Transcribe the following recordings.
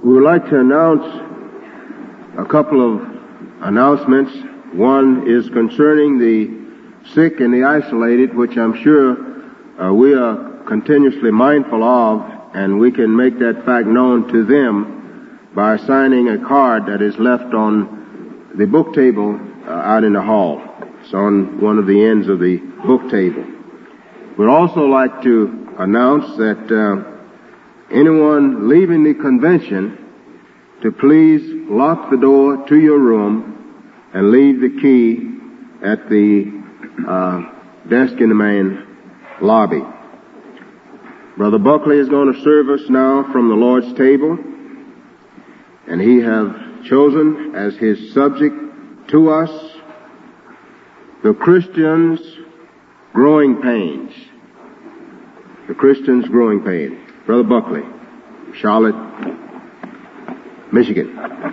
We would like to announce a couple of announcements. One is concerning the sick and the isolated, which I'm sure we are continuously mindful of, and we can make that fact known to them by signing a card that is left on the book table out in the hall. It's on one of the ends of the book table. We'd also like to announce that anyone leaving the convention to please lock the door to your room and leave the key at the desk in the main lobby. Brother Buckley is going to serve us now from the Lord's table, and he has chosen as his subject to us the Christian's growing pains. The Christian's growing pains. Brother Buckley, Charlotte, Michigan.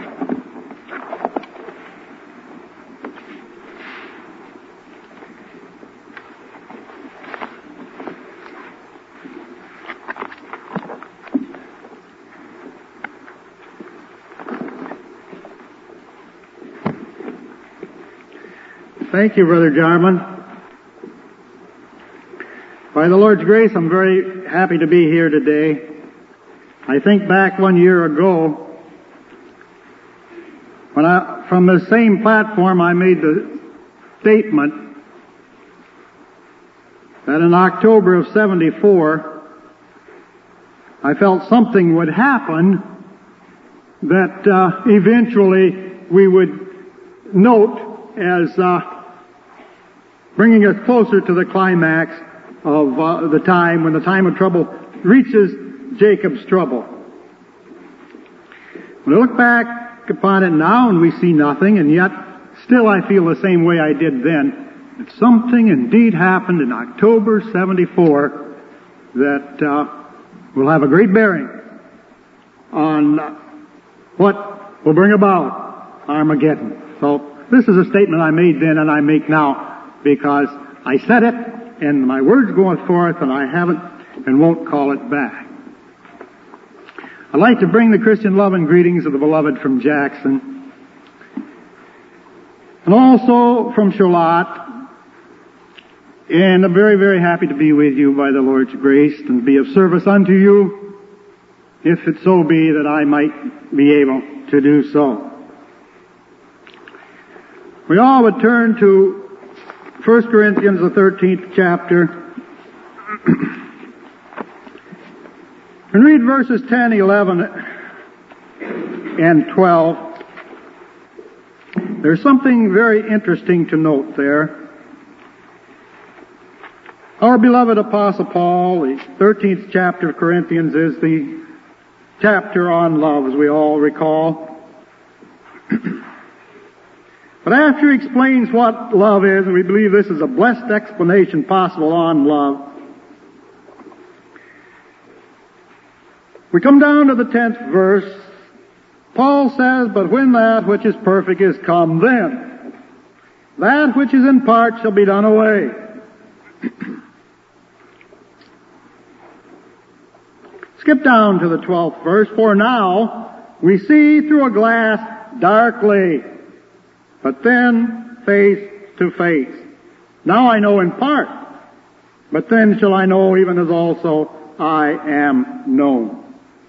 Thank you, Brother Jarman. By the Lord's grace, I'm very happy to be here today. I think back 1 year ago, when from the same platform I made the statement that in October of '74, I felt something would happen that eventually we would note as bringing us closer to the climax of the time when the time of trouble reaches Jacob's trouble. When I look back upon it now and we see nothing, and yet still I feel the same way I did then, that something indeed happened in October '74 that will have a great bearing on what will bring about Armageddon. So this is a statement I made then and I make now because I said it and my word's going forth and I haven't and won't call it back. I'd like to bring the Christian love and greetings of the beloved from Jackson and also from Charlotte. And I'm very, very happy to be with you by the Lord's grace and be of service unto you, if it so be that I might be able to do so. We all would turn to 1 Corinthians, the 13th chapter, and read verses 10, 11, and 12. There's something very interesting to note there. Our beloved Apostle Paul, the 13th chapter of Corinthians, is the chapter on love, as we all recall. But after he explains what love is, and we believe this is a blessed explanation possible on love, we come down to the 10th verse. Paul says, "But when that which is perfect is come, then that which is in part shall be done away." Skip down to the 12th verse. "For now we see through a glass darkly, but then face to face. Now I know in part, but then shall I know even as also I am known."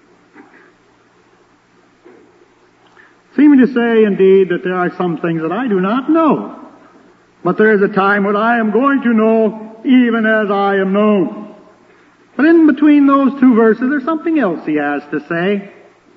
Seeming to say indeed that there are some things that I do not know, but there is a time when I am going to know even as I am known. But in between those two verses there's something else he has to say.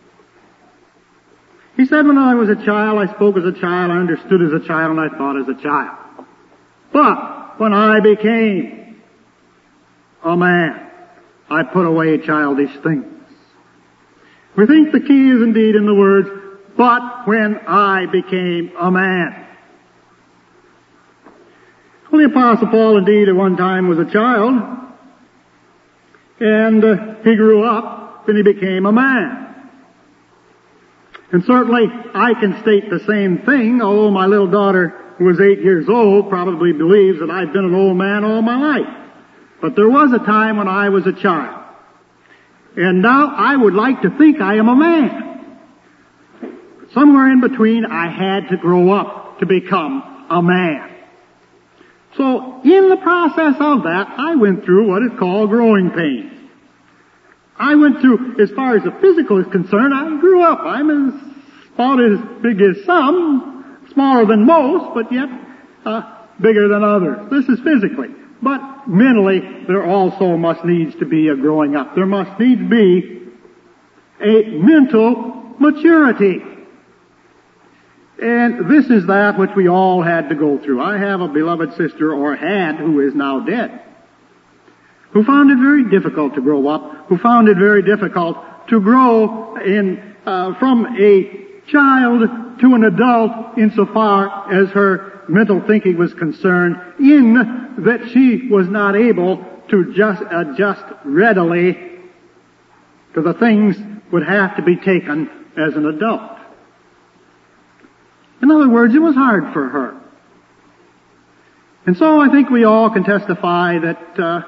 He said, "When I was a child, I spoke as a child, I understood as a child, and I thought as a child. But when I became a man, I put away childish things." We think the key is indeed in the words, "but when I became a man." Well, the Apostle Paul indeed at one time was a child, and he grew up, and he became a man. And certainly I can state the same thing, although my little daughter, who was 8 years old, probably believes that I've been an old man all my life. But there was a time when I was a child. And now I would like to think I am a man. somewhere in between, I had to grow up to become a man. So, in the process of that, I went through what is called growing pains. I went through, as far as the physical is concerned, I grew up. I'm about as big as some, smaller than most, but yet bigger than others. This is physically. But mentally, there also must needs to be a growing up. There must needs be a mental maturity. And this is that which we all had to go through. I have a beloved sister, or had, who is now dead, who found it very difficult to grow up, who found it very difficult to grow from a child to an adult insofar as her mental thinking was concerned, in that she was not able to just adjust readily to the things would have to be taken as an adult. In other words, it was hard for her. And so I think we all can testify that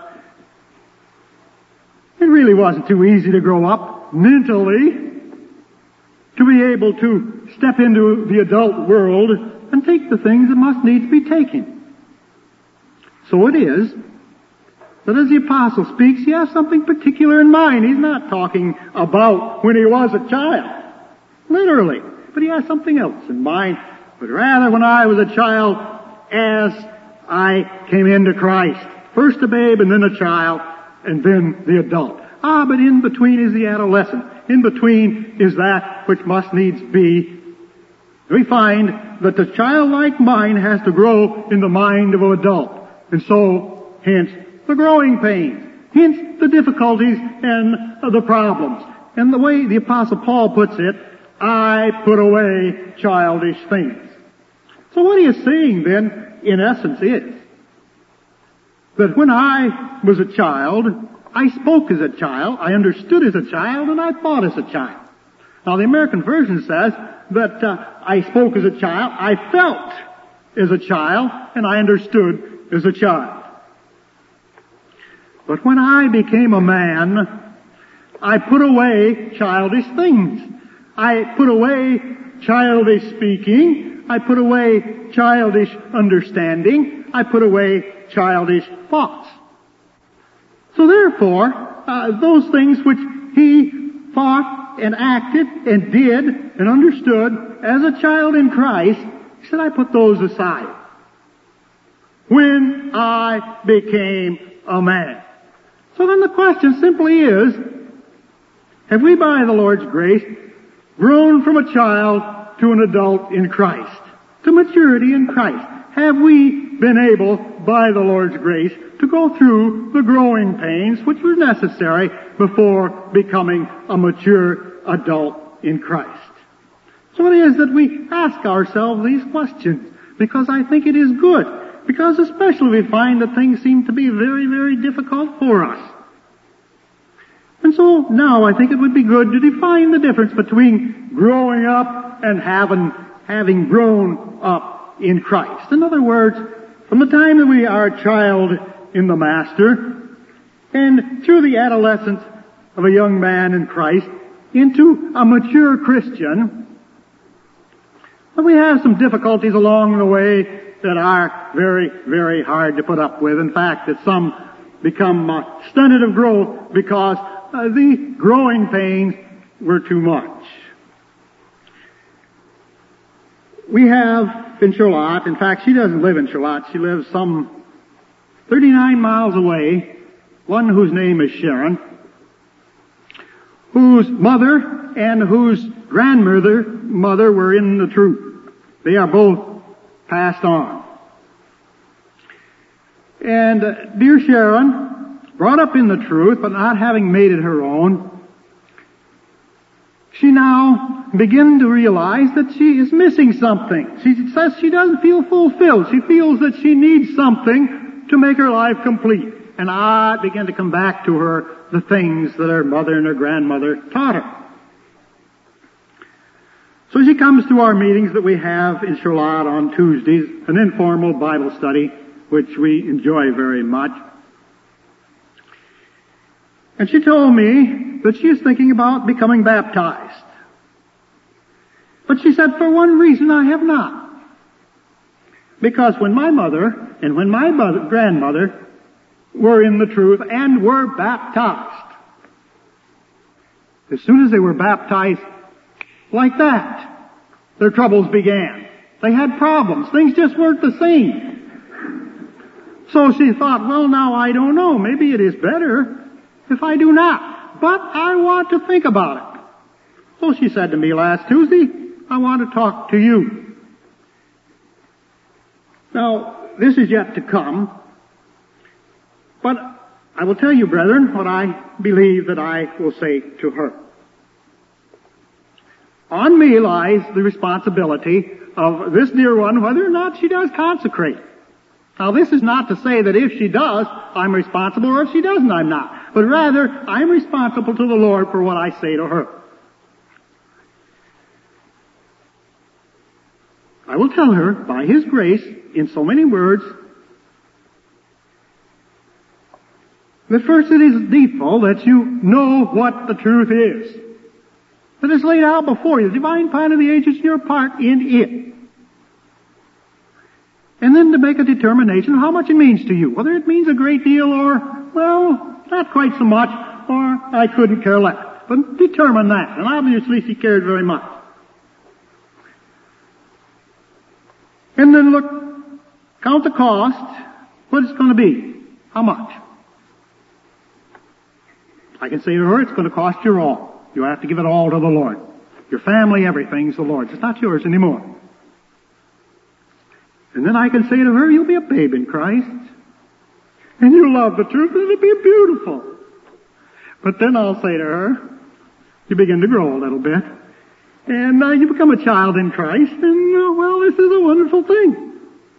it really wasn't too easy to grow up mentally, to be able to step into the adult world and take the things that must need to be taken. So it is that as the apostle speaks, he has something particular in mind. He's not talking about when he was a child, literally, but he has something else in mind. But rather when I was a child, as I came into Christ, first a babe and then a child, and then the adult. But in between is the adolescent. In between is that which must needs be. We find that the childlike mind has to grow in the mind of an adult. And so, hence, the growing pains. Hence, the difficulties and the problems. And the way the Apostle Paul puts it, I put away childish things. So what he is saying then, in essence, is that when I was a child, I spoke as a child, I understood as a child, and I thought as a child. Now the American version says that I spoke as a child, I felt as a child, and I understood as a child. But when I became a man, I put away childish things. I put away childish speaking. I put away childish understanding. I put away childish thoughts. So therefore, those things which he thought and acted and did and understood as a child in Christ, he said, I put those aside when I became a man. So then the question simply is, have we by the Lord's grace grown from a child to an adult in Christ, to maturity in Christ? Have we been able, by the Lord's grace, to go through the growing pains which were necessary before becoming a mature adult in Christ? So it is that we ask ourselves these questions, because I think it is good, because especially we find that things seem to be very, very difficult for us. And so now I think it would be good to define the difference between growing up and having grown up in Christ. In other words, from the time that we are a child in the Master, and through the adolescence of a young man in Christ, into a mature Christian, we have some difficulties along the way that are very, very hard to put up with. In fact, that some become stunted of growth because the growing pains were too much. We have in Charlotte, in fact, she doesn't live in Charlotte, she lives some 39 miles away, one whose name is Sharon, whose mother and whose grandmother were in the truth. They are both passed on. And dear Sharon, brought up in the truth, but not having made it her own, she now begins to realize that she is missing something. She says she doesn't feel fulfilled. She feels that she needs something to make her life complete. And I begin to come back to her the things that her mother and her grandmother taught her. So she comes to our meetings that we have in Charlotte on Tuesdays, an informal Bible study, which we enjoy very much. And she told me that she is thinking about becoming baptized. But she said, for one reason I have not. Because when my mother and when my grandmother were in the truth and were baptized, as soon as they were baptized like that, their troubles began. They had problems. Things just weren't the same. So she thought, well, now I don't know. Maybe it is better if I do not. But I want to think about it. So she said to me last Tuesday, I want to talk to you. Now, this is yet to come. But I will tell you, brethren, what I believe that I will say to her. On me lies the responsibility of this dear one, whether or not she does consecrate. Now, this is not to say that if she does, I'm responsible, or if she doesn't, I'm not. But rather, I'm responsible to the Lord for what I say to her. I will tell her, by His grace, in so many words, that first it is needful that you know what the truth is. That is laid out before you, the divine plan of the ages, your part in it. And then to make a determination of how much it means to you. Whether it means a great deal or, well, not quite so much, or I couldn't care less. But determine that. And obviously she cared very much. And then look, count the cost, what it's going to be. How much? I can say to her, it's going to cost you all. You have to give it all to the Lord. Your family, everything's the Lord's. It's not yours anymore. And then I can say to her, you'll be a babe in Christ. And you'll love the truth, and it'll be beautiful. But then I'll say to her, you begin to grow a little bit. And you become a child in Christ, and, well, this is a wonderful thing.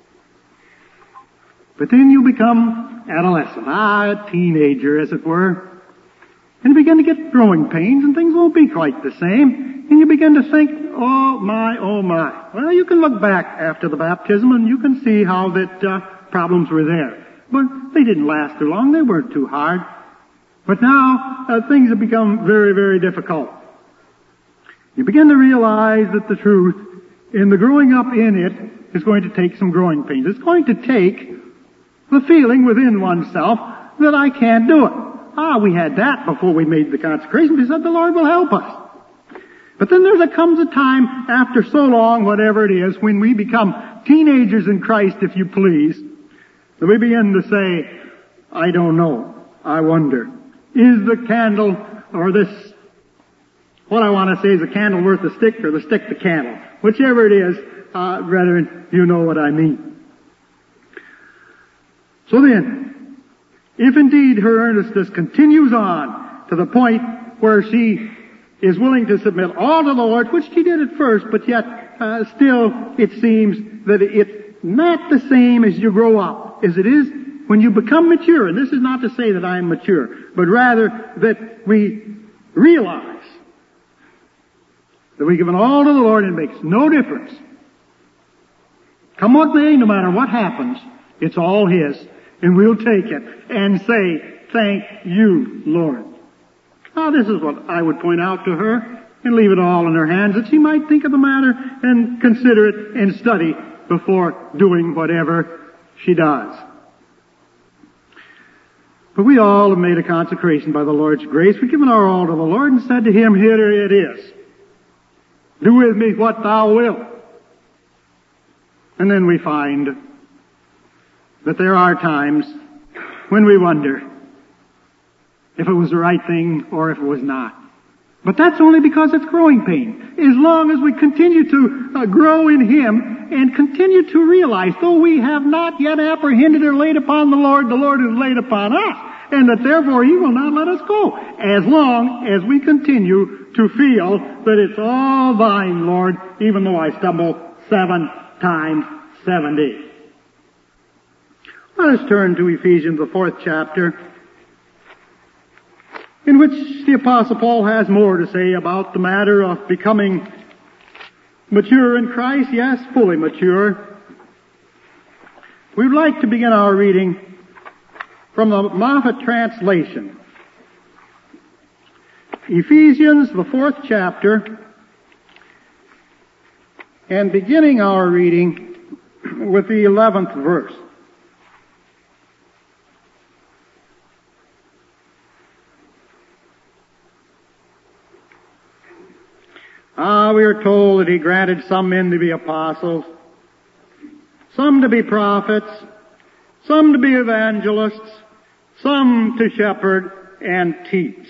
But then you become adolescent, a teenager, as it were. And you begin to get growing pains, and things won't be quite the same. And you begin to think, oh my, oh my. Well, you can look back after the baptism, and you can see how that problems were there. But they didn't last too long. They weren't too hard. But now, things have become very, very difficult. You begin to realize that the truth, in the growing up in it, is going to take some growing pains. It's going to take the feeling within oneself that I can't do it. We had that before we made the consecration. We said the Lord will help us. But then comes a time after so long, whatever it is, when we become teenagers in Christ, if you please, that we begin to say, I don't know. I wonder. Is the candle, or this, what I want to say, is the candle worth the stick, or the stick the candle? Whichever it is, brethren, you know what I mean. So then, if indeed her earnestness continues on to the point where she is willing to submit all to the Lord, which she did at first, but yet still it seems that it's not the same as you grow up as it is when you become mature. And this is not to say that I am mature, but rather that we realize that we give it all to the Lord and it makes no difference. Come what may, no matter what happens, it's all His. And we'll take it and say, thank you, Lord. Now, this is what I would point out to her and leave it all in her hands, that she might think of the matter and consider it and study before doing whatever she does. But we all have made a consecration by the Lord's grace. We've given our all to the Lord and said to Him, here it is. Do with me what Thou wilt. And then we find that there are times when we wonder if it was the right thing or if it was not. But that's only because it's growing pain. As long as we continue to grow in Him and continue to realize, though we have not yet apprehended or laid upon the Lord has laid upon us, and that therefore He will not let us go, as long as we continue to feel that it's all Thine, Lord, even though I stumble 7 times 70. Let us turn to Ephesians, the 4th chapter, in which the Apostle Paul has more to say about the matter of becoming mature in Christ, yes, fully mature. We would like to begin our reading from the Moffat translation. Ephesians, the 4th chapter, and beginning our reading with the 11th verse. We are told that He granted some men to be apostles, some to be prophets, some to be evangelists, some to shepherd and teach.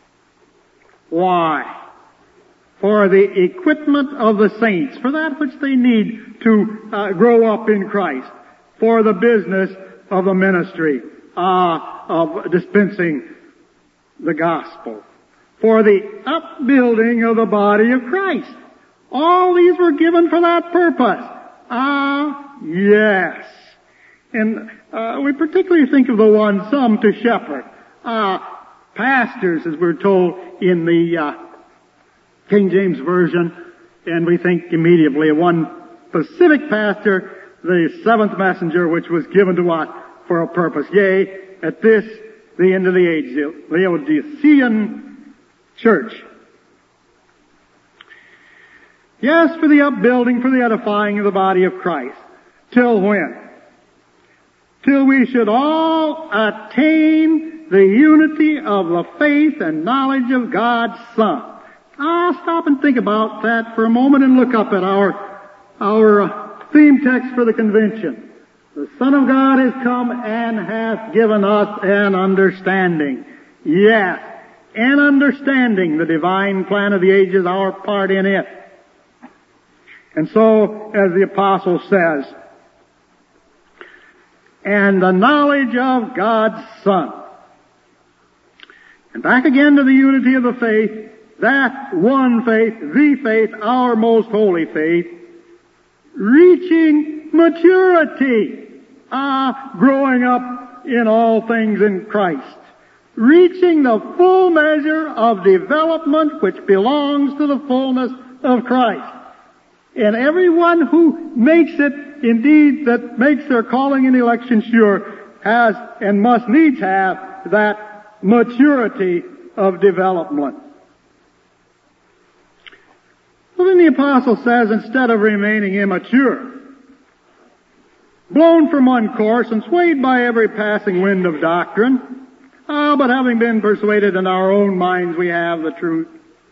Why? For the equipment of the saints, for that which they need to grow up in Christ, for the business of the ministry of dispensing the gospel, for the upbuilding of the body of Christ. All these were given for that purpose. Yes. And we particularly think of the one, some to shepherd. Pastors, as we're told in the King James Version, and we think immediately of one specific pastor, the seventh messenger, which was given to us for a purpose. Yea, at this, the end of the age, the Laodicean church. Yes, for the upbuilding, for the edifying of the body of Christ. Till when? Till we should all attain the unity of the faith and knowledge of God's Son. Stop and think about that for a moment and look up at our theme text for the convention. The Son of God has come and hath given us an understanding. Yes, an understanding, the divine plan of the ages, our part in it. And so, as the apostle says, and the knowledge of God's Son. And back again to the unity of the faith, that one faith, the faith, our most holy faith, reaching maturity, growing up in all things in Christ, reaching the full measure of development which belongs to the fullness of Christ. And everyone who makes it, indeed, that makes their calling and election sure, has and must needs have that maturity of development. Well, then the apostle says, instead of remaining immature, blown from one course and swayed by every passing wind of doctrine, but having been persuaded in our own minds we have the truth,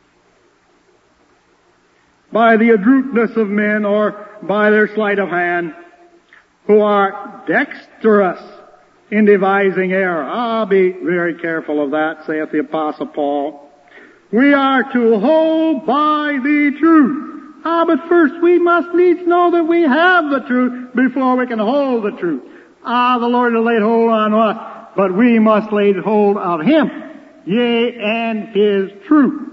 by the adroitness of men or by their sleight of hand, who are dexterous in devising error. Be very careful of that, saith the Apostle Paul. We are to hold by the truth. But first we must needs know that we have the truth before we can hold the truth. The Lord has laid hold on us, but we must lay hold of Him, yea, and His truth.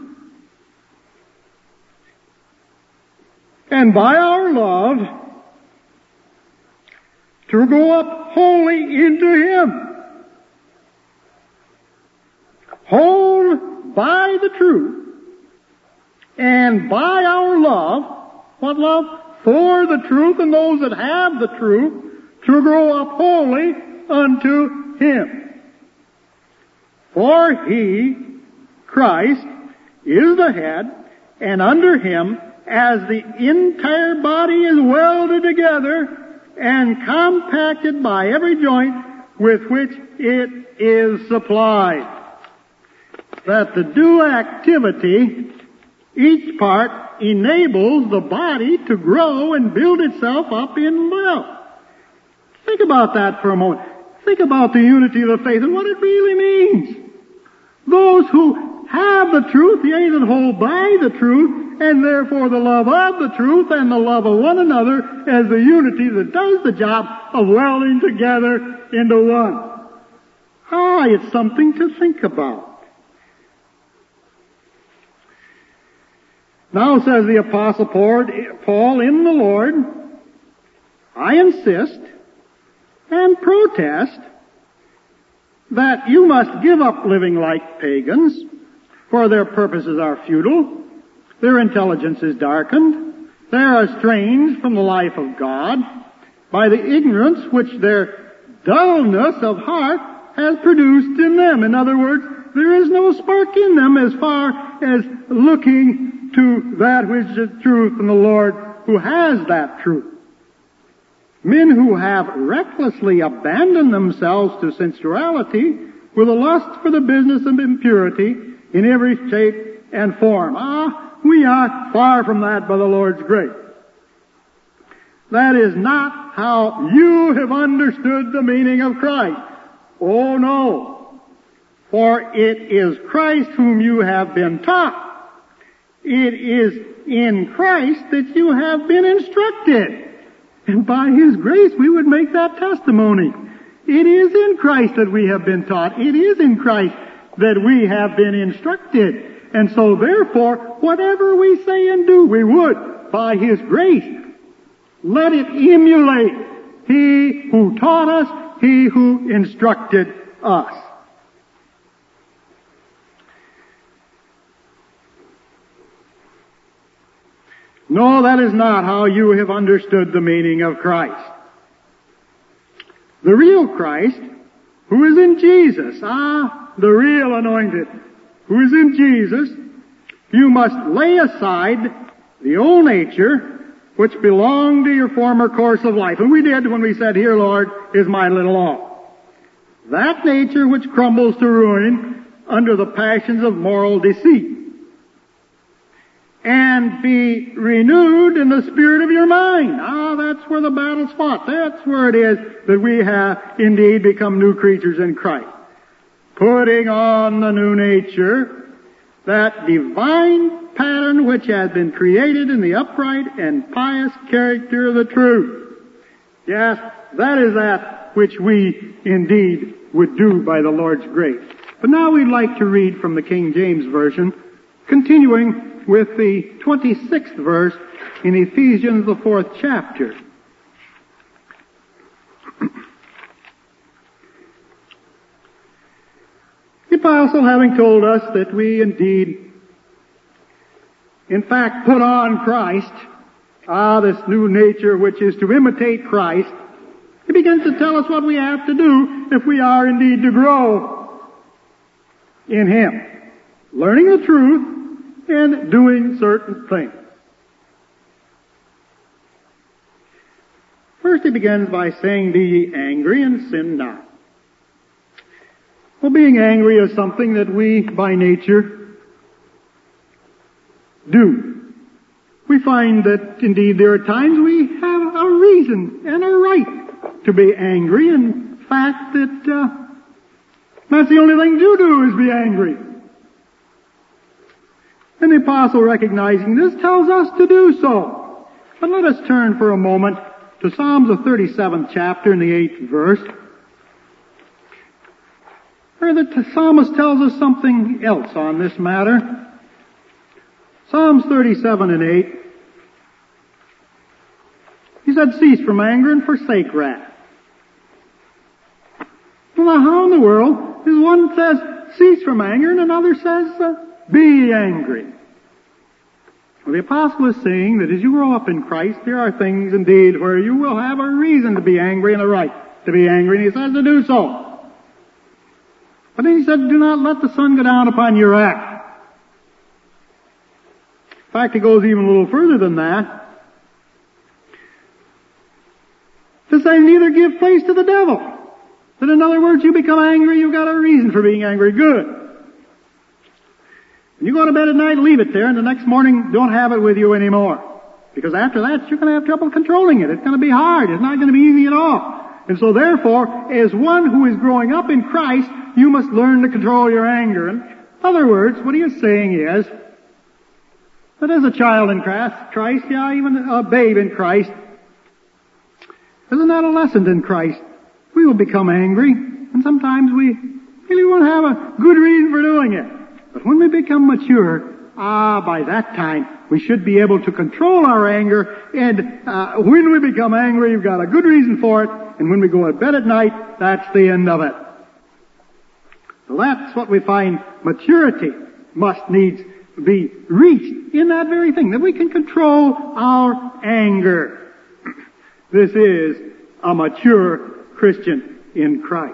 And by our love, to go up wholly into Him. Hold by the truth, and by our love, what love? For the truth and those that have the truth, to grow up wholly unto Him. For He, Christ, is the head, and under Him, as the entire body is welded together and compacted by every joint with which it is supplied, that the due activity, each part enables the body to grow and build itself up in love. Think about that for a moment. Think about the unity of the faith and what it really means. Those who have the truth, yea, that hold by the truth, and therefore the love of the truth and the love of one another as the unity that does the job of welding together into one. It's something to think about. Now, says the Apostle Paul, in the Lord, I insist and protest that you must give up living like pagans, for their purposes are futile, their intelligence is darkened, they are estranged from the life of God by the ignorance which their dullness of heart has produced in them. In other words, there is no spark in them as far as looking to that which is truth and the Lord who has that truth. Men who have recklessly abandoned themselves to sensuality with a lust for the business of impurity in every shape and form. We are far from that by the Lord's grace. That is not how you have understood the meaning of Christ. Oh no. For it is Christ whom you have been taught. It is in Christ that you have been instructed. And by His grace we would make that testimony. It is in Christ that we have been taught. It is in Christ that we have been instructed. And so therefore, whatever we say and do, we would, by His grace, let it emulate He who taught us, He who instructed us. No, that is not how you have understood the meaning of Christ. The real Christ, who is in Jesus, the real anointed, who is in Jesus, you must lay aside the old nature which belonged to your former course of life. And we did when we said, "Here, Lord, is my little law." That nature which crumbles to ruin under the passions of moral deceit. And be renewed in the spirit of your mind. That's where the battle's fought. That's where it is that we have indeed become new creatures in Christ. Putting on the new nature, that divine pattern which has been created in the upright and pious character of the truth. Yes, that is that which we indeed would do by the Lord's grace. But now we'd like to read from the King James Version, continuing with the 26th verse in Ephesians, the 4th chapter. The apostle, having told us that we indeed, in fact, put on Christ, this new nature which is to imitate Christ, he begins to tell us what we have to do if we are indeed to grow in Him. Learning the truth and doing certain things. First he begins by saying, "Be ye angry and sin not." Well, being angry is something that we, by nature, do. We find that, indeed, there are times we have a reason and a right to be angry. In fact, that's the only thing to do is be angry. And the apostle, recognizing this, tells us to do so. But let us turn for a moment to Psalms, the 37th chapter and the 8th verse, where the psalmist tells us something else on this matter. Psalms 37 and 8. He said, "Cease from anger and forsake wrath." Well, how in the world is one says, "Cease from anger," and another says, "Be angry"? Well, the apostle is saying that as you grow up in Christ, there are things indeed where you will have a reason to be angry and a right to be angry, and he says to do so. But then he said, "Do not let the sun go down upon your wrath." In fact, it goes even a little further than that. To say, neither give place to the devil. That in other words, you become angry, you've got a reason for being angry. Good. When you go to bed at night, leave it there, and the next morning, don't have it with you anymore. Because after that, you're going to have trouble controlling it. It's going to be hard. It's not going to be easy at all. And so therefore, as one who is growing up in Christ, you must learn to control your anger. In other words, what he is saying is, that as a child in Christ, even a babe in Christ, as an adolescent in Christ, we will become angry, and sometimes we really won't have a good reason for doing it. But when we become mature, by that time, we should be able to control our anger, and when we become angry, you've got a good reason for it, and when we go to bed at night, that's the end of it. So that's what we find maturity must needs be reached in that very thing, that we can control our anger. This is a mature Christian in Christ.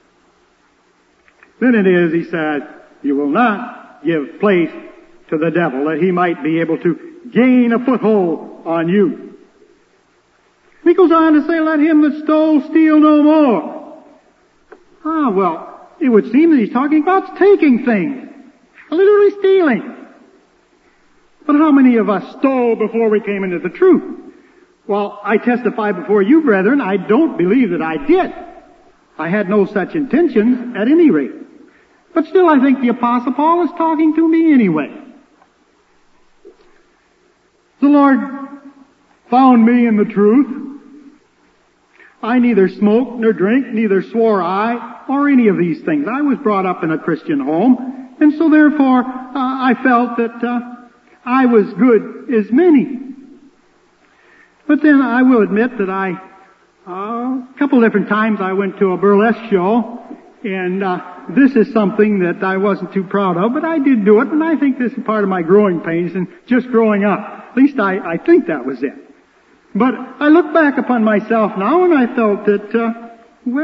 Then it is, he said, you will not give place to the devil, that he might be able to gain a foothold on you. And he goes on to say, let him that stole steal no more. Well, it would seem that he's talking about taking things, literally stealing. But how many of us stole before we came into the truth? Well, I testify before you, brethren, I don't believe that I did. I had no such intentions at any rate. But still, I think the Apostle Paul is talking to me anyway. The Lord found me in the truth. I neither smoked nor drank, neither swore I, or any of these things. I was brought up in a Christian home, and so therefore I felt that I was good as many. But then I will admit that a couple different times I went to a burlesque show, and this is something that I wasn't too proud of, but I did do it, and I think this is part of my growing pains and just growing up. At least I think that was it. But I look back upon myself now, and I felt that,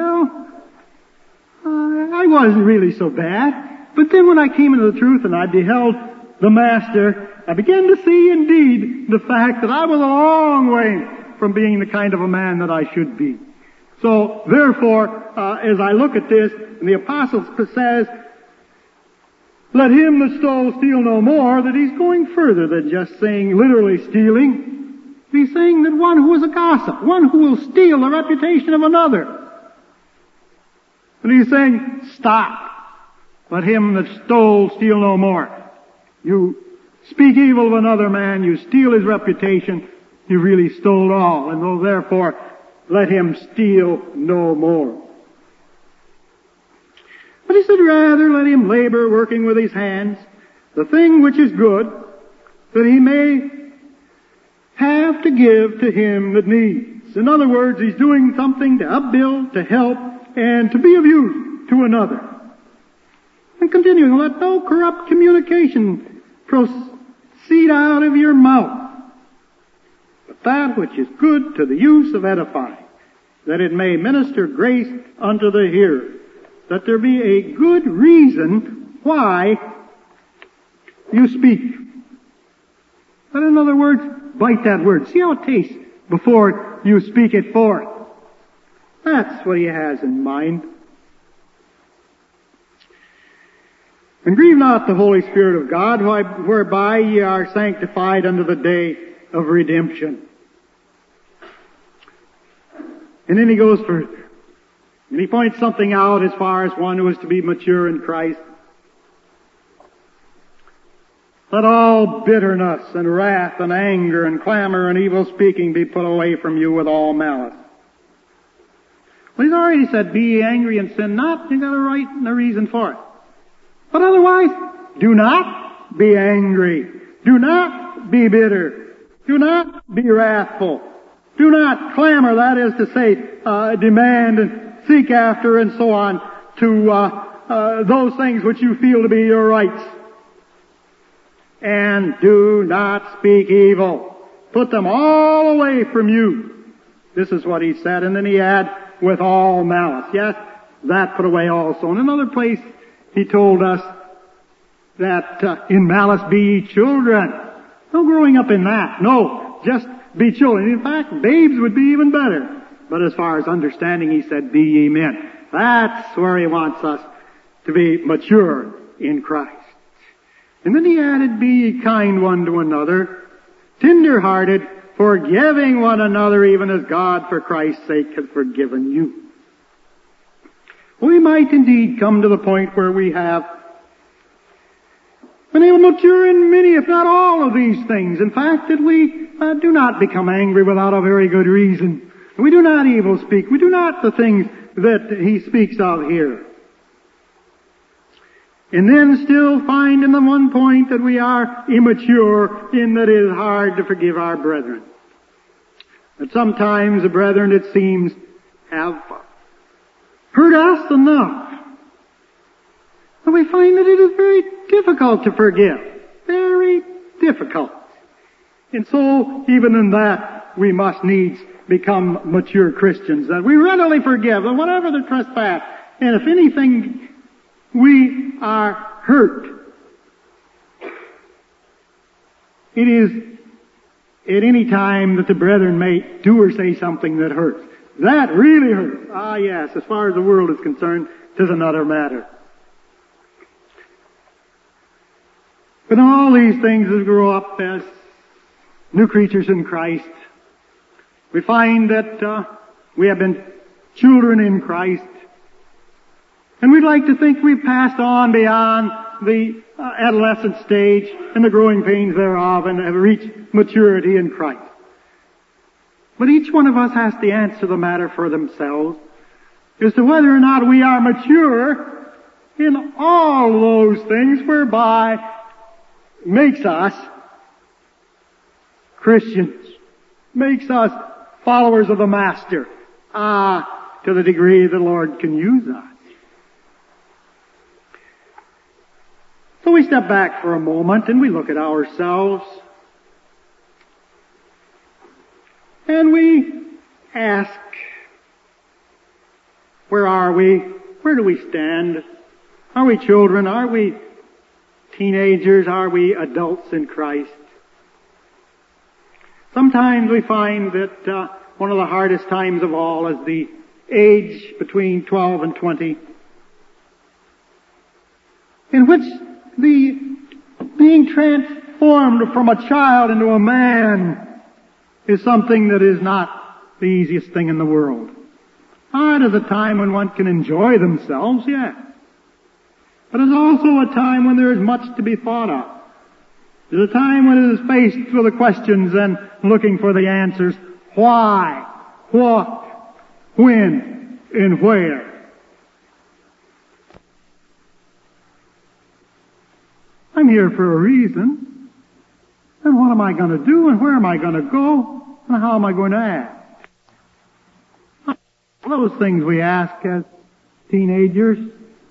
I wasn't really so bad. But then when I came into the truth and I beheld the Master, I began to see indeed the fact that I was a long way from being the kind of a man that I should be. So therefore, as I look at this, and the Apostle says, let him that stole steal no more, that he's going further than just saying literally stealing. He's saying that one who is a gossip, one who will steal the reputation of another. And he's saying, stop. Let him that stole steal no more. You speak evil of another man, you steal his reputation, you really stole all. And so therefore, let him steal no more. But he said, rather let him labor, working with his hands, the thing which is good, that he may have to give to him that needs. In other words, he's doing something to upbuild, to help, and to be of use to another. And continuing, let no corrupt communication proceed out of your mouth, but that which is good to the use of edifying, that it may minister grace unto the hearer, that there be a good reason why you speak. But in other words, bite that word. See how it tastes before you speak it forth. That's what he has in mind. And grieve not the Holy Spirit of God, whereby ye are sanctified unto the day of redemption. And then he goes further. And he points something out as far as one who is to be mature in Christ. Let all bitterness and wrath and anger and clamor and evil speaking be put away from you with all malice. Well, he's already said, be ye angry and sin not. He's got a right and a reason for it. But otherwise, do not be angry. Do not be bitter. Do not be wrathful. Do not clamor, that is to say, demand and seek after and so on to those things which you feel to be your rights. And do not speak evil. Put them all away from you. This is what he said. And then he adds, with all malice. Yes, that put away also. In another place, he told us that in malice be ye children. No growing up in that. No, just be children. In fact, babes would be even better. But as far as understanding, he said, be ye men. That's where he wants us to be mature in Christ. And then he added, be ye kind one to another, tender-hearted, forgiving one another, even as God for Christ's sake hath forgiven you. We might indeed come to the point where we have been able to mature in many, if not all, of these things. In fact, that we do not become angry without a very good reason. We do not evil speak. We do not the things that he speaks of here. And then still find in the one point that we are immature in that it is hard to forgive our brethren. That sometimes the brethren, it seems, have hurt us enough. And we find that it is very difficult to forgive. Very difficult. And so, even in that, we must needs become mature Christians. That we readily forgive, and whatever the trespass, and if anything we are hurt, it is at any time that the brethren may do or say something that hurts. That really hurts. Ah, yes, as far as the world is concerned, 'tis another matter. But in all these things, as we grow up as new creatures in Christ, we find that we have been children in Christ, and we'd like to think we've passed on beyond the adolescent stage and the growing pains thereof and have reached maturity in Christ. But each one of us has to answer the matter for themselves as to whether or not we are mature in all those things whereby makes us Christians, makes us followers of the Master, to the degree the Lord can use us. So we step back for a moment and we look at ourselves and we ask, where are we? Where do we stand? Are we children? Are we teenagers? Are we adults in Christ? Sometimes we find that one of the hardest times of all is the age between 12 and 20, in which the being transformed from a child into a man is something that is not the easiest thing in the world. It is a time when one can enjoy themselves, yes. But it's also a time when there is much to be thought of. It's a time when it is faced with the questions and looking for the answers. Why? What? When? And where? I'm here for a reason. And what am I going to do? And where am I going to go? And how am I going to act? Those things we ask as teenagers.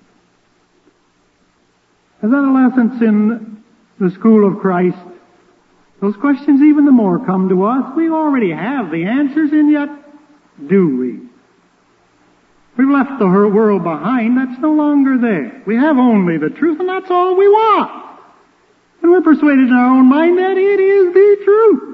As adolescents in the school of Christ, those questions even the more come to us. We already have the answers, and yet do we? We've left the world behind. That's no longer there. We have only the truth, and that's all we want. And we're persuaded in our own mind that it is the truth.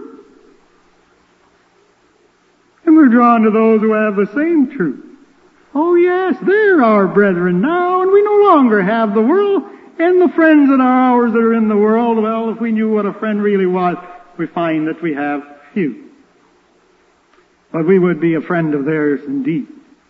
And we're drawn to those who have the same truth. Oh yes, they're our brethren now, and we no longer have the world. And the friends that are ours that are in the world, well, if we knew what a friend really was, we find that we have few. But we would be a friend of theirs indeed.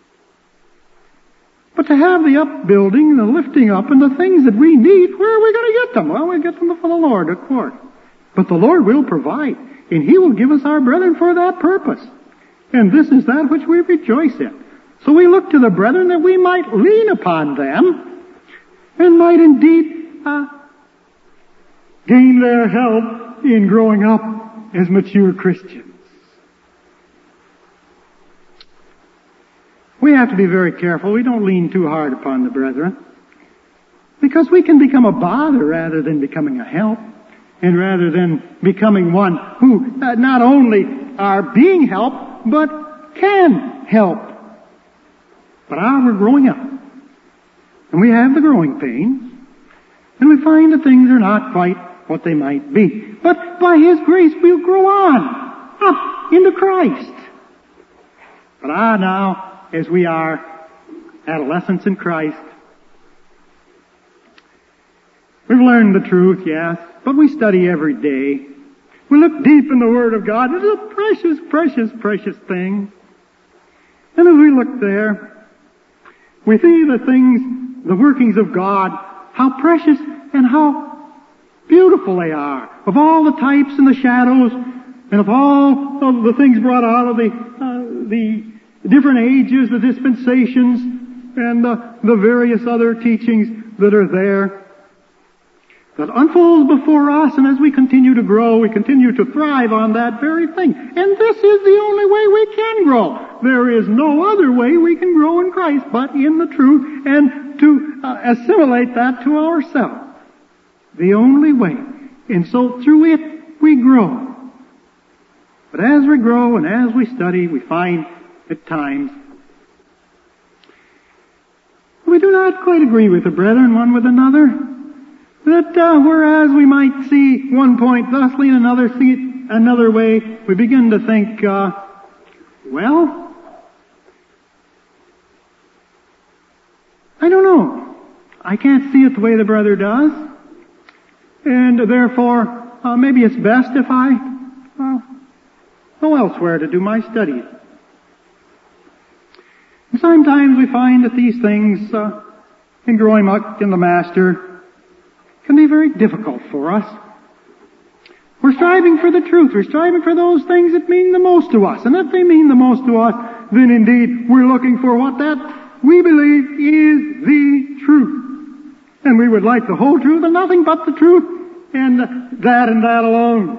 But to have the upbuilding and the lifting up and the things that we need, where are we going to get them? Well, we get them from the Lord, of course. But the Lord will provide, and He will give us our brethren for that purpose. And this is that which we rejoice in. So we look to the brethren that we might lean upon them and might indeed gain their help in growing up as mature Christians. We have to be very careful. We don't lean too hard upon the brethren, because we can become a bother rather than becoming a help, and rather than becoming one who not only are being helped, but can help. But we're growing up. And we have the growing pains, and we find that things are not quite what they might be. But by His grace, we'll grow on, up into Christ. But now, as we are adolescents in Christ, we've learned the truth, yes, but we study every day. We look deep in the Word of God. It's a precious, precious, precious thing. And as we look there, we see the things, the workings of God, how precious and how beautiful they are. Of all the types and the shadows, and of all of the things brought out of the different ages, the dispensations, and the various other teachings that are there, that unfolds before us, and as we continue to grow, we continue to thrive on that very thing. And this is the only way we can grow. There is no other way we can grow in Christ but in the truth, and to assimilate that to ourselves. The only way. And so through it we grow. But as we grow and as we study, we find at times we do not quite agree with the brethren one with another. That whereas we might see one point thusly and another see it another way, we begin to think, well, I don't know. I can't see it the way the brother does. And therefore, maybe it's best if I go elsewhere to do my studies. And sometimes we find that these things, in growing up in the Master, can be very difficult for us. We're striving for the truth. We're striving for those things that mean the most to us. And if they mean the most to us, then indeed we're looking for what that we believe is the truth. And we would like the whole truth and nothing but the truth, and that alone.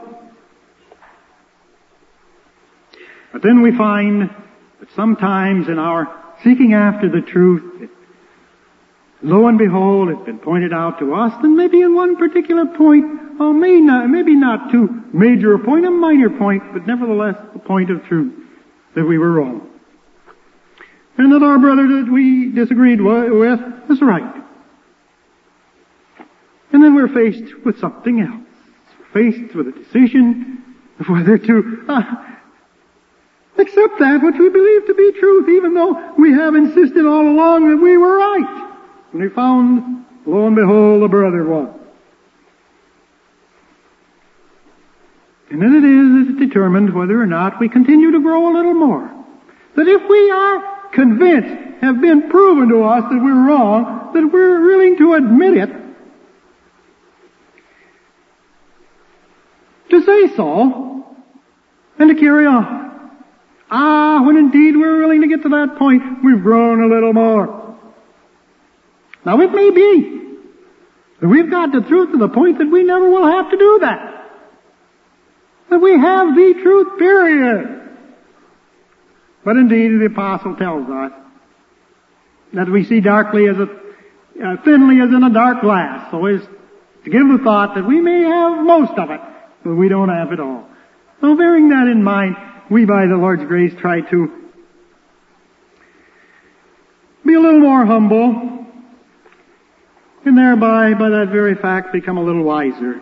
But then we find that sometimes in our seeking after the truth, lo and behold, it's been pointed out to us that maybe in one particular point, maybe not too major a point, a minor point, but nevertheless a point of truth, that we were wrong. And that our brother that we disagreed with was right. And then we're faced with something else. We're faced with a decision of whether to accept that which we believe to be truth, even though we have insisted all along that we were right. And we found, lo and behold, the brother was. And then it is determined whether or not we continue to grow a little more. That if we are convinced, have been proven to us that we're wrong, that we're willing to admit it, to say so, and to carry on. When indeed we're willing to get to that point, we've grown a little more. Now it may be that we've got the truth to the point that we never will have to do that. That we have the truth, period. But indeed the apostle tells us that we see darkly as thinly as in a dark glass, so as to give the thought that we may have most of it, but we don't have it all. So bearing that in mind, we by the Lord's grace try to be a little more humble, and thereby, by that very fact, become a little wiser.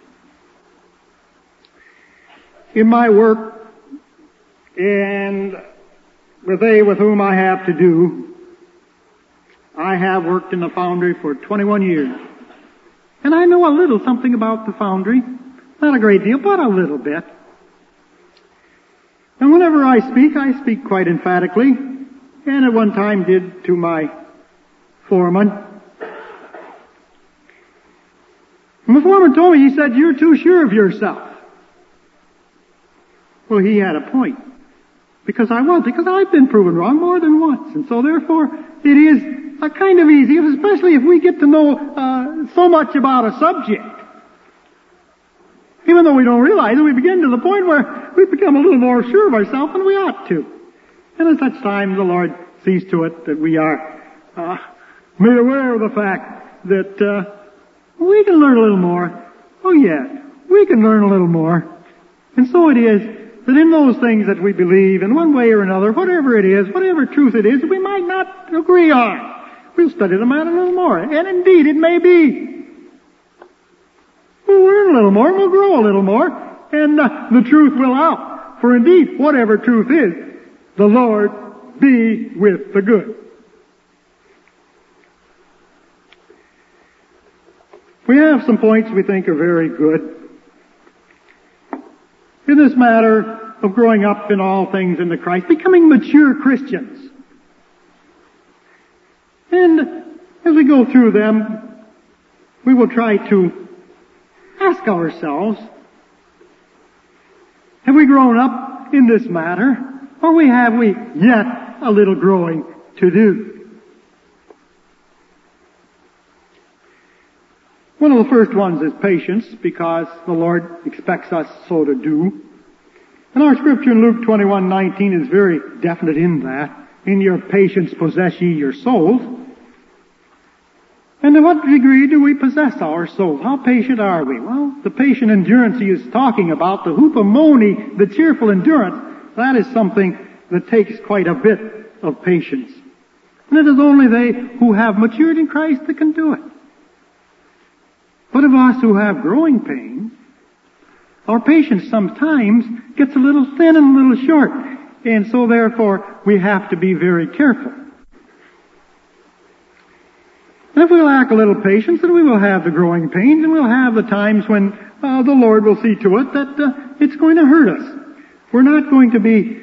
In my work, and with they with whom I have to do, I have worked in the foundry for 21 years. And I know a little something about the foundry. Not a great deal, but a little bit. And whenever I speak quite emphatically, and at one time did to my foreman. And the foreman told me, he said, "You're too sure of yourself." Well, he had a point. Because I've been proven wrong more than once. And so therefore, it is a kind of easy, especially if we get to know so much about a subject. Even though we don't realize it, we begin to the point where we become a little more sure of ourselves than we ought to. And at such time, the Lord sees to it that we are made aware of the fact that we can learn a little more. Oh yes, we can learn a little more. And so it is that in those things that we believe, in one way or another, whatever it is, whatever truth it is that we might not agree on, we'll study the matter a little more. And indeed, it may be we'll learn a little more, and we'll grow a little more, and the truth will out. For indeed, whatever truth is, the Lord be with the good. We have some points we think are very good in this matter of growing up in all things into Christ, becoming mature Christians. And as we go through them, we will try to ask ourselves, have we grown up in this matter, or have we yet a little growing to do? One of the first ones is patience, because the Lord expects us so to do. And our scripture in Luke 21:19 is very definite in that. In your patience possess ye your souls. And to what degree do we possess our souls? How patient are we? Well, the patient endurance he is talking about, the hupomone, the cheerful endurance, that is something that takes quite a bit of patience. And it is only they who have matured in Christ that can do it. But of us who have growing pains, Our patience sometimes gets a little thin and a little short. And so therefore, we have to be very careful. And if we lack a little patience, then we will have the growing pains, and we'll have the times when the Lord will see to it that it's going to hurt us. We're not going to be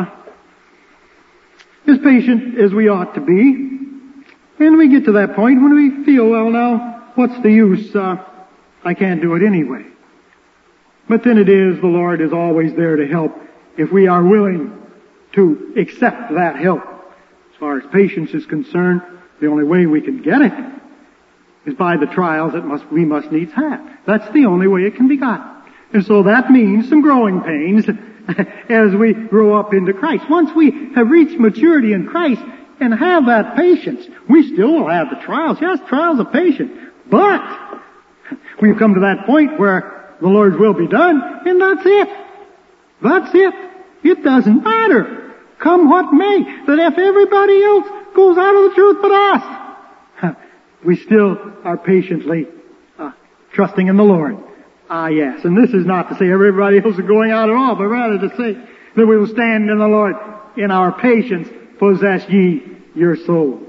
as patient as we ought to be. And we get to that point when we feel, well, now, what's the use? I can't do it anyway. But then it is, the Lord is always there to help if we are willing to accept that help. As far as patience is concerned, the only way we can get it is by the trials that we must needs have. That's the only way it can be got. And so that means some growing pains as we grow up into Christ. Once we have reached maturity in Christ and have that patience, we still will have the trials. Yes, trials of patience. But we've come to that point where the Lord's will be done, and that's it. That's it. It doesn't matter, come what may, that if everybody else goes out of the truth but us, we still are patiently trusting in the Lord. Yes. And this is not to say everybody else is going out at all, but rather to say that we will stand in the Lord in our patience, possess ye your souls.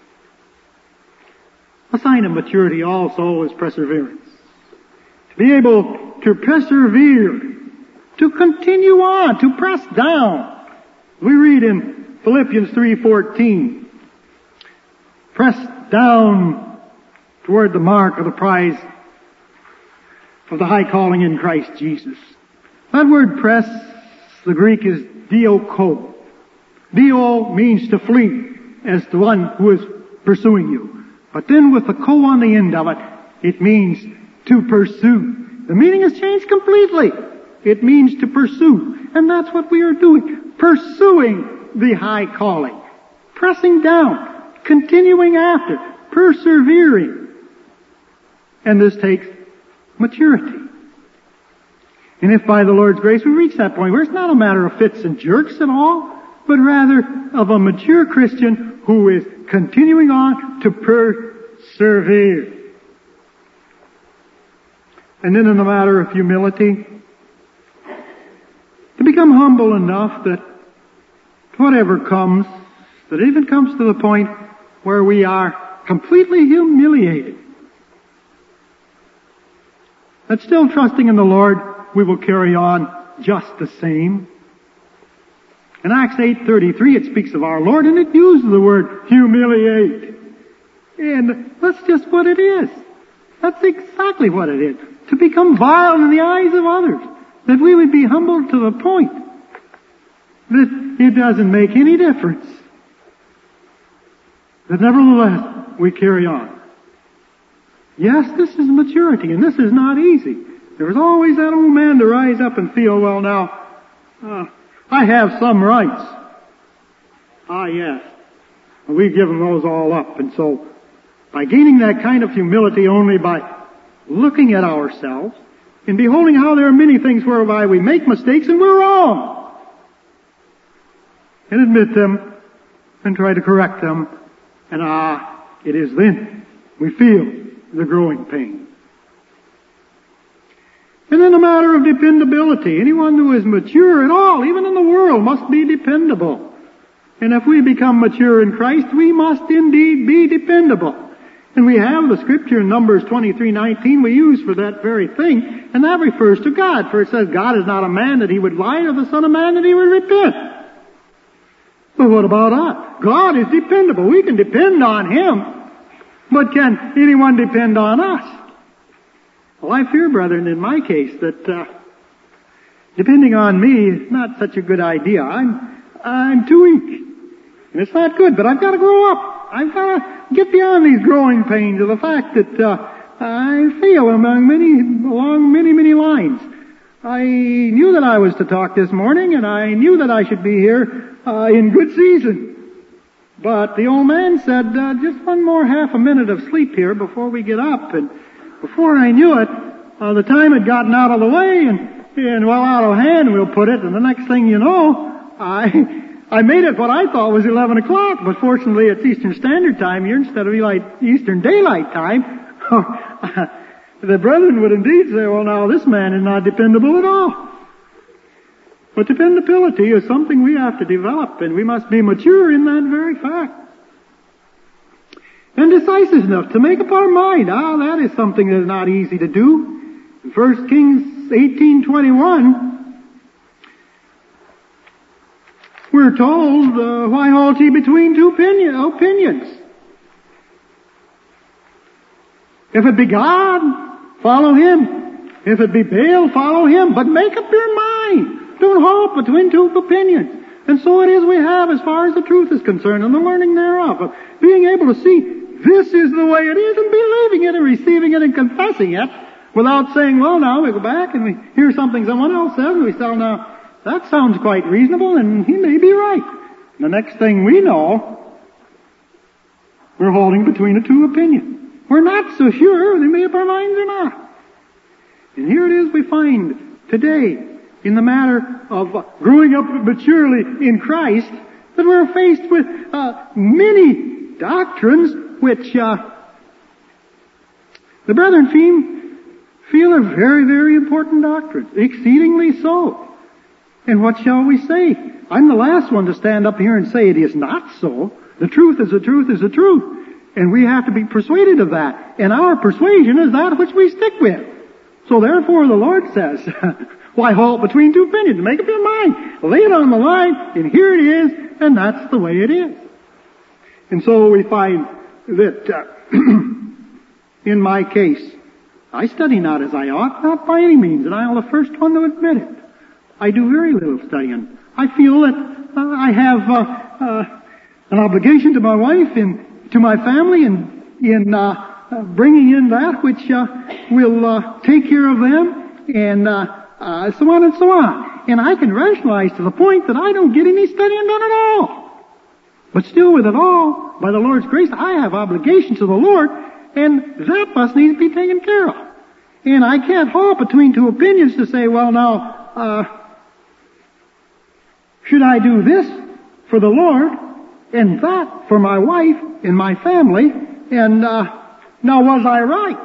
A sign of maturity also is perseverance. To be able to persevere, to continue on, to press down. We read in Philippians 3:14, press down toward the mark of the prize of the high calling in Christ Jesus. That word press, the Greek is dioko. Dio means to flee as the one who is pursuing you. But then with the ko on the end of it, it means to pursue. The meaning has changed completely. It means to pursue. And that's what we are doing. Pursuing the high calling. Pressing down. Continuing after. Persevering. And this takes maturity. And if by the Lord's grace we reach that point where it's not a matter of fits and jerks at all, but rather of a mature Christian who is continuing on to persevere. And then in the matter of humility, to become humble enough that whatever comes, that it even comes to the point where we are completely humiliated. But still trusting in the Lord, we will carry on just the same. In Acts 8:33, it speaks of our Lord, and it uses the word humiliate. And that's just what it is. That's exactly what it is. To become vile in the eyes of others. That we would be humbled to the point that it doesn't make any difference. That nevertheless, we carry on. Yes, this is maturity, and this is not easy. There's always that old man to rise up and feel, well now, I have some rights. Yes. And we've given those all up. And so, by gaining that kind of humility only by looking at ourselves and beholding how there are many things whereby we make mistakes and we're wrong, and admit them and try to correct them, and it is then we feel the growing pain. And then a matter of dependability. Anyone who is mature at all, even in the world, must be dependable. And if we become mature in Christ, we must indeed be dependable. And we have the scripture in Numbers 23:19 we use for that very thing, and that refers to God. For it says, God is not a man that he would lie, or the son of man that he would repent. But what about us? God is dependable. We can depend on him. But can anyone depend on us? Well, I fear, brethren, in my case, that depending on me is not such a good idea. I'm too weak. And it's not good, but I've got to grow up. I've got to get beyond these growing pains of the fact that I fail along many lines. I knew that I was to talk this morning, and I knew that I should be here in good season. But the old man said, just one more half a minute of sleep here before we get up. And before I knew it, the time had gotten out of the way and well out of hand, we'll put it. And the next thing you know, I made it what I thought was 11 o'clock. But fortunately, it's Eastern Standard Time here instead of Eastern Daylight Time. the brethren would indeed say, well, now this man is not dependable at all. But dependability is something we have to develop, and we must be mature in that very fact. And decisive enough to make up our mind. That is something that is not easy to do. In 1 Kings 18:21, we're told, why halt ye between two opinions? If it be God, follow Him. If it be Baal, follow him. But make up your mind. Don't halt between two opinions. And so it is we have as far as the truth is concerned and the learning thereof, of being able to see this is the way it is and believing it and receiving it and confessing it without saying, well, now we go back and we hear something someone else says and we say, now, that sounds quite reasonable and he may be right. And the next thing we know, we're holding between the two opinions. We're not so sure they made up our minds or not. And here it is we find today in the matter of growing up maturely in Christ that we're faced with many doctrines which the brethren feel are very, very important doctrines, exceedingly so. And what shall we say? I'm the last one to stand up here and say it is not so. The truth is the truth is the truth. And we have to be persuaded of that. And our persuasion is that which we stick with. So therefore the Lord says, why halt between two opinions? Make up your mind. Lay it on the line, and here it is, and that's the way it is. And so we find that in my case, I study not as I ought, not by any means, and I am the first one to admit it. I do very little studying. I feel that I have an obligation to my wife and to my family in bringing in that which will take care of them, and so on and so on. And I can rationalize to the point that I don't get any studying done at all. But still with it all, by the Lord's grace, I have obligation to the Lord, and that must need to be taken care of. And I can't halt between two opinions to say, well, now, should I do this for the Lord, and that for my wife and my family, and now was I right?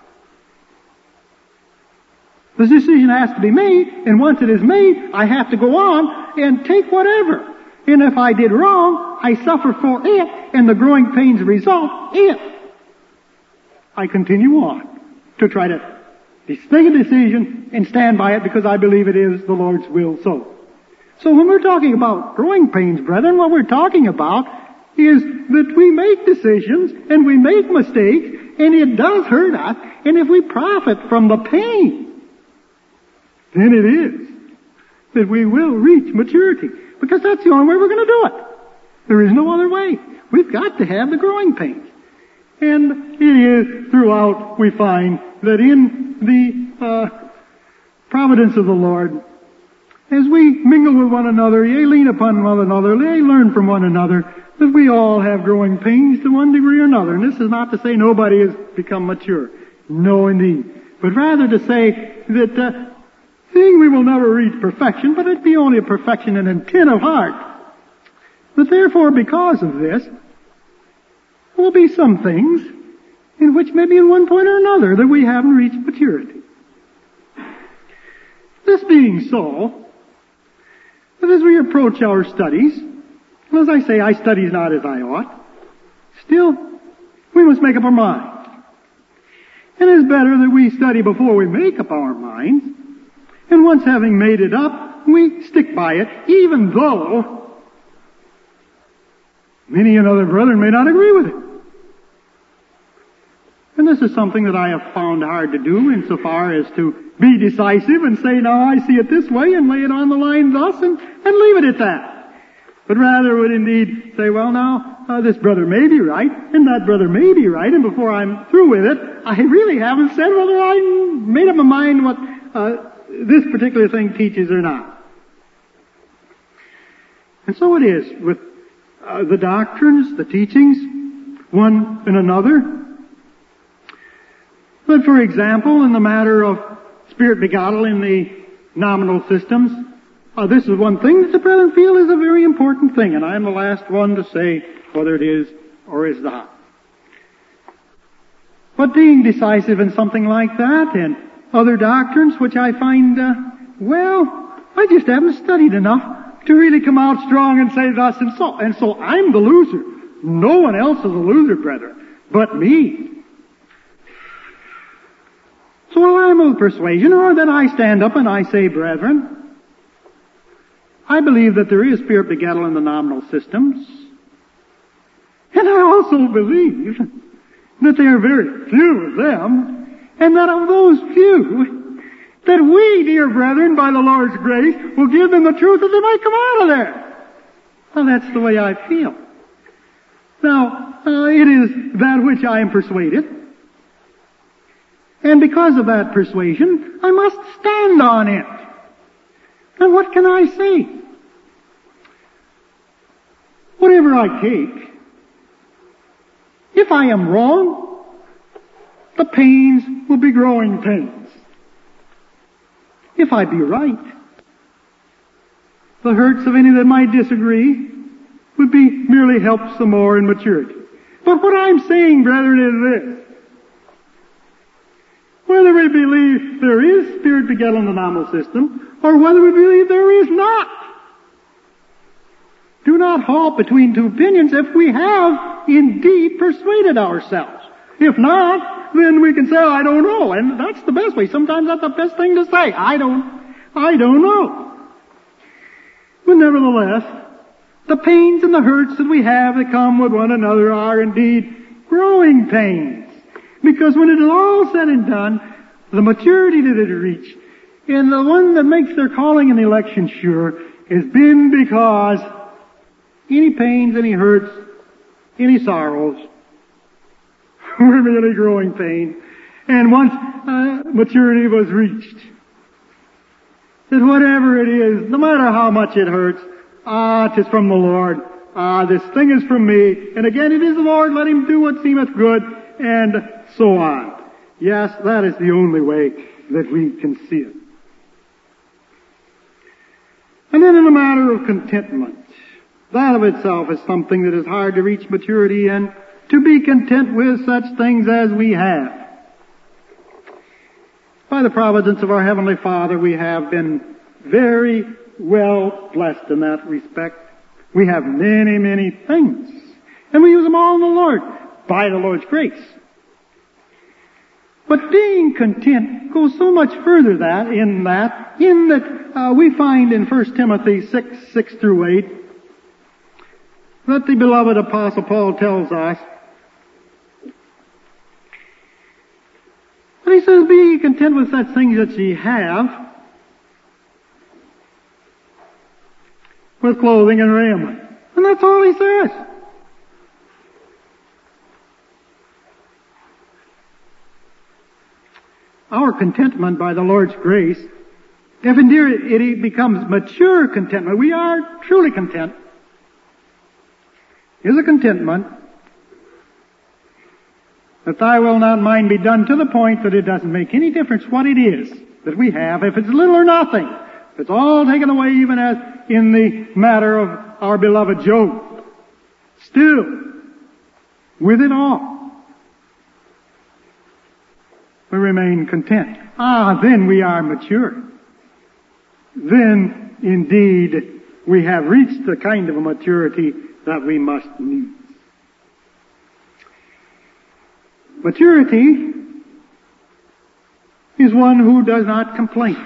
The decision has to be made, and once it is made, I have to go on and take whatever. And if I did wrong, I suffer for it, and the growing pains result if I continue on to try to make a decision and stand by it because I believe it is the Lord's will so. So when we're talking about growing pains, brethren, what we're talking about is that we make decisions and we make mistakes, and it does hurt us, and if we profit from the pain, then it is that we will reach maturity. Because that's the only way we're going to do it. There is no other way. We've got to have the growing pains. And it is throughout we find that in the providence of the Lord, as we mingle with one another, yea, lean upon one another, yea, learn from one another, that we all have growing pains to one degree or another. And this is not to say nobody has become mature. No, indeed. But rather to say that seeing we will never reach perfection, but it be only a perfection in intent of heart. But therefore, because of this, there will be some things in which maybe in one point or another that we haven't reached maturity. This being so, that as we approach our studies, as I say, I study not as I ought, still, we must make up our mind. And it's better that we study before we make up our minds. And once having made it up, we stick by it, even though many another brethren may not agree with it. And this is something that I have found hard to do insofar as to be decisive and say, now I see it this way, and lay it on the line thus, and leave it at that. But rather would indeed say, well now, this brother may be right, and that brother may be right, and before I'm through with it, I really haven't said whether I made up my mind what this particular thing teaches or not. And so it is with the doctrines, the teachings, one and another. But for example, in the matter of spirit begotten in the nominal systems, this is one thing that the brethren feel is a very important thing, and I am the last one to say whether it is or is not. But being decisive in something like that and other doctrines which I find, I just haven't studied enough to really come out strong and say thus and so. And so I'm the loser. No one else is a loser, brethren, but me. So I'm of the persuasion, or then I stand up and I say, brethren, I believe that there is spirit begettal in the nominal systems. And I also believe that there are very few of them, and that of those few, that we, dear brethren, by the Lord's grace, will give them the truth that they might come out of there. Well, that's the way I feel. Now, it is that which I am persuaded. And because of that persuasion, I must stand on it. And what can I say? Whatever I take, if I am wrong, the pains will be growing pains. If I be right, the hurts of any that might disagree would be merely helps some more in maturity. But what I'm saying, brethren, is this. Whether we believe there is spirit begettal in the nominal system, or whether we believe there is not, do not halt between two opinions if we have indeed persuaded ourselves. If not, then we can say, I don't know. And that's the best way. Sometimes that's the best thing to say. I don't know. But nevertheless, the pains and the hurts that we have that come with one another are indeed growing pains. Because when it is all said and done, the maturity that it reached, and the one that makes their calling and election sure, has been because any pains, any hurts, any sorrows were really growing pain. And once maturity was reached, that whatever it is, no matter how much it hurts, tis from the Lord. This thing is from me. And again, it is the Lord. Let him do what seemeth good. And so on. Yes, that is the only way that we can see it. And then in the matter of contentment, that of itself is something that is hard to reach maturity in, to be content with such things as we have. By the providence of our Heavenly Father, we have been very well blessed in that respect. We have many, many things. And we use them all in the Lord, by the Lord's grace. But being content goes so much further in that we find in 1 Timothy 6 through 8, that the beloved Apostle Paul tells us, and he says, be ye content with such things that ye have, with clothing and raiment. And that's all he says. Our contentment by the Lord's grace, if indeed it becomes mature contentment, we are truly content, is a contentment that thy will not mine be done, to the point that it doesn't make any difference what it is that we have, if it's little or nothing. If it's all taken away, even as in the matter of our beloved Job. Still, with it all, we remain content. Then we are mature. Then, indeed, we have reached the kind of a maturity that we must need. Maturity is one who does not complain.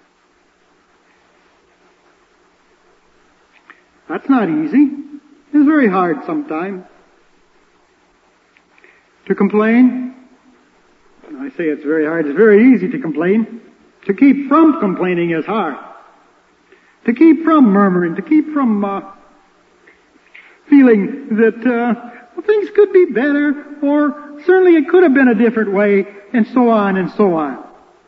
That's not easy. It's very hard sometimes to complain. When I say it's very hard, it's very easy to complain. To keep from complaining is hard. To keep from murmuring, to keep from feeling that things could be better, or certainly it could have been a different way, and so on and so on.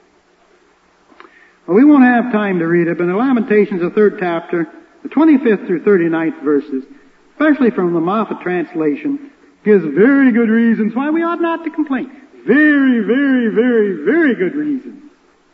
Well, we won't have time to read it, but in Lamentations, the 3rd chapter, the 25th through 39th verses, especially from the Moffat translation, gives very good reasons why we ought not to complain. Very, very, very, very good reasons.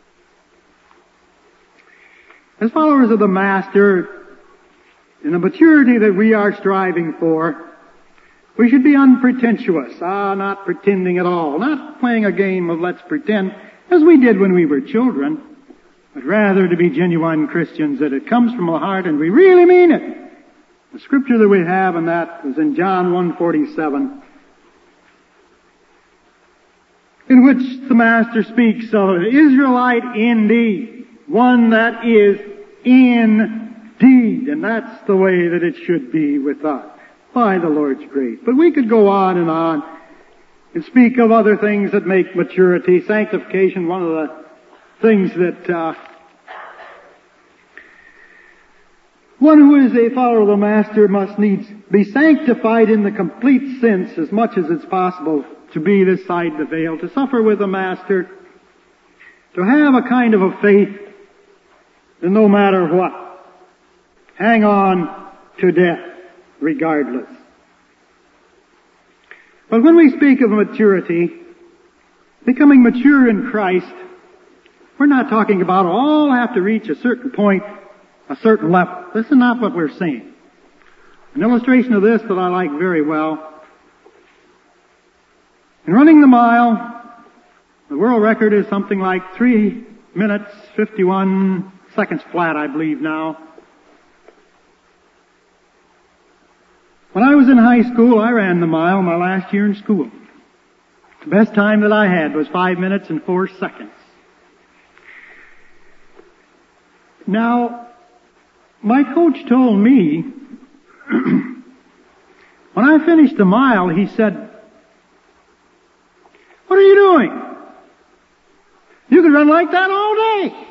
As followers of the Master, in the maturity that we are striving for, We should be unpretentious, not pretending at all, not playing a game of let's pretend, as we did when we were children, but rather to be genuine Christians, that it comes from the heart and we really mean it. The scripture that we have in that is in John 1:47, in which the Master speaks of an Israelite indeed, one that is indeed, and that's the way that it should be with us, by the Lord's grace. But we could go on and speak of other things that make maturity, sanctification, one of the things that one who is a follower of the Master must needs be sanctified in the complete sense as much as it's possible to be this side the veil, to suffer with the Master, to have a kind of a faith that no matter what, hang on to death regardless. But when we speak of maturity, becoming mature in Christ, we're not talking about all have to reach a certain point, a certain level. This is not what we're saying. An illustration of this that I like very well. In running the mile, the world record is something like 3 minutes, 51 seconds flat, I believe now. When I was in high school, I ran the mile my last year in school. The best time that I had was 5 minutes and 4 seconds. Now, my coach told me, when I finished the mile, he said, "What are you doing? You could run like that all day."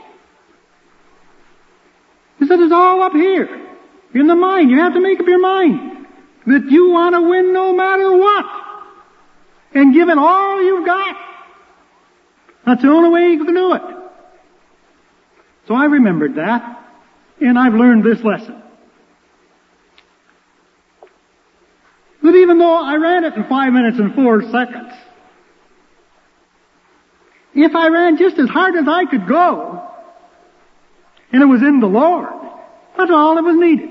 He said, "It's all up here, in the mind. You have to make up your mind that you want to win no matter what, and give it all you've got. That's the only way you can do it." So I remembered that, and I've learned this lesson. That even though I ran it in 5 minutes and 4 seconds, if I ran just as hard as I could go, and it was in the Lord, that's all that was needed.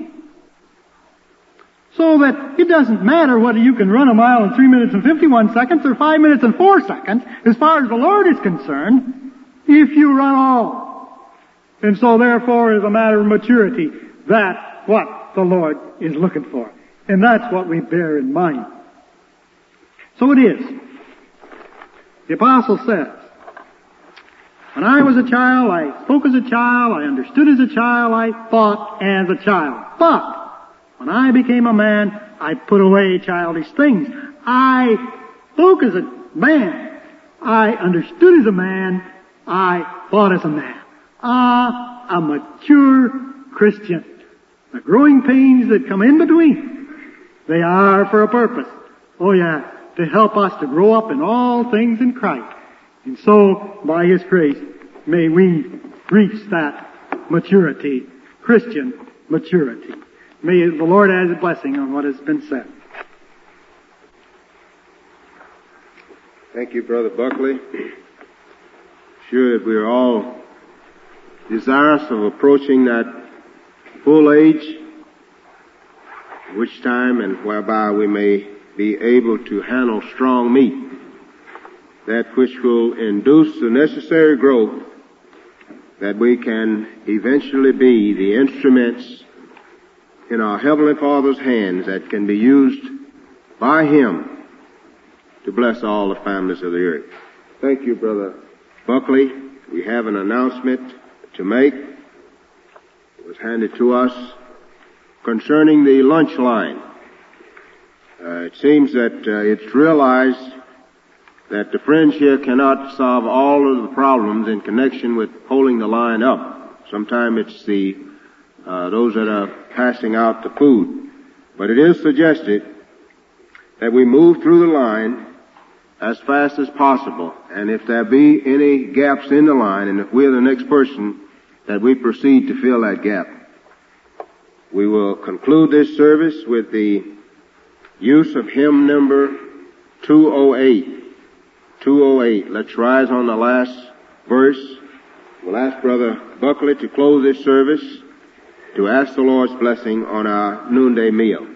So that it doesn't matter whether you can run a mile in 3 minutes and 51 seconds or 5 minutes and 4 seconds, as far as the Lord is concerned, if you run all. And so therefore, as a matter of maturity, that's what the Lord is looking for. And that's what we bear in mind. So it is. The Apostle says, "When I was a child, I spoke as a child, I understood as a child, I thought as a child. But when I became a man, I put away childish things. I spoke as a man, I understood as a man, I thought as a man." A mature Christian. The growing pains that come in between, they are for a purpose. Oh yeah, to help us to grow up in all things in Christ. And so, by His grace, may we reach that maturity, Christian maturity. May the Lord add His blessing on what has been said. Thank you, Brother Buckley. Sure that we are all desirous of approaching that full age, which time and whereby we may be able to handle strong meat, that which will induce the necessary growth that we can eventually be the instruments in our Heavenly Father's hands that can be used by Him to bless all the families of the earth. Thank you, Brother Buckley. We have an announcement to make. It was handed to us concerning the lunch line. It seems that it's realized that the friends here cannot solve all of the problems in connection with holding the line up. Sometimes it's the those that are passing out the food. But it is suggested that we move through the line as fast as possible. And if there be any gaps in the line, and if we're the next person, that we proceed to fill that gap. We will conclude this service with the use of hymn number 208. 208. Let's rise on the last verse. We'll ask Brother Buckley to close this service, to ask the Lord's blessing on our noonday meal.